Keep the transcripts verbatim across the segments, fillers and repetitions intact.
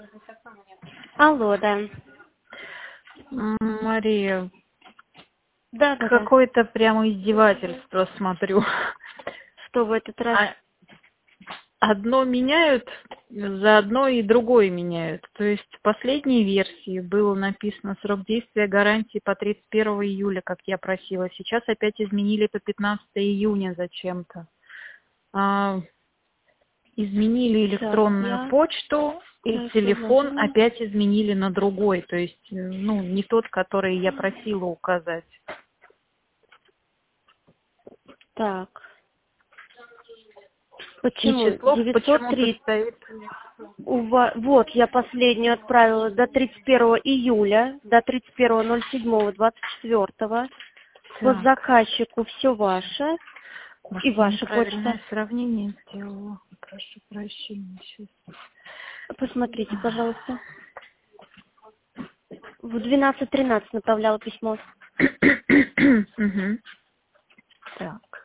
Алло, да. М, Мария, Да, да, да. какое-то прямо издевательство смотрю. Что в этот раз? А Одно меняют, заодно и другое меняют. То есть в последней версии было написано срок действия гарантии по тридцать первого июля, как я просила. Сейчас опять изменили по пятнадцатое июня зачем-то. А, изменили Сейчас электронную я... почту, и Сейчас я телефон зайду. опять изменили на другой. То есть, э, ну, не тот, который я просила указать. Так. И Почему? число девятьсот почему-то три. стоит. У вас... Вот, я последнюю отправила до тридцать первого июля, до тридцать первого ноль седьмого двадцать четвёртого. По Так, заказчику все ваше. может, И я ваша почта. неправильное сравнение сделала. Прошу прощения сейчас. Посмотрите, пожалуйста. В двенадцать тринадцать направляла письмо. Мгм. Так.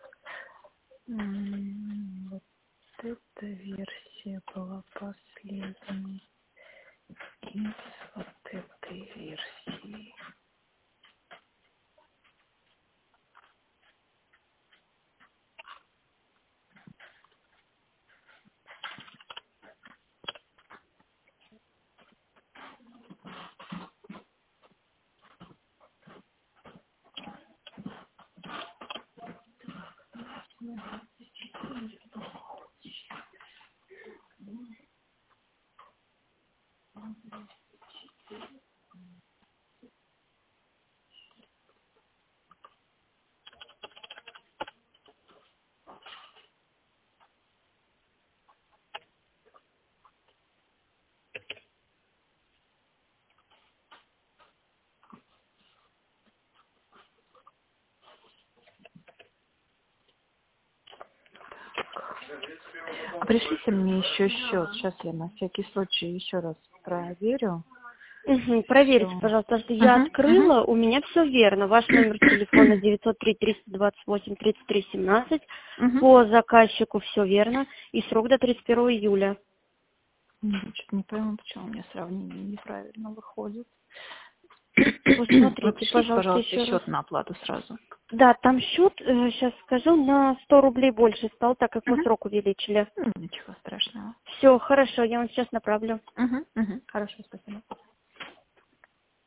М, Вот эта версия была последней из вот этой версии. А пришлите мне еще счет. Сейчас я на всякий случай еще раз проверю. Угу, Все. проверьте, пожалуйста, потому что я Угу, угу. открыла, у меня все верно. Ваш номер телефона девятьсот три триста двадцать восемь тридцать три семнадцать. Угу. По заказчику все верно. И срок до тридцать первого июля. Что-то не пойму, почему у меня сравнение неправильно выходит. Вы Посмотрите, пришлите, пожалуйста, пожалуйста, еще раз. счет на оплату сразу. Да, там счет, сейчас скажу, на сто рублей больше стал, так как мы Угу. срок увеличили. Ничего страшного. Все, хорошо, я вам сейчас направлю. Угу, угу. Хорошо, спасибо.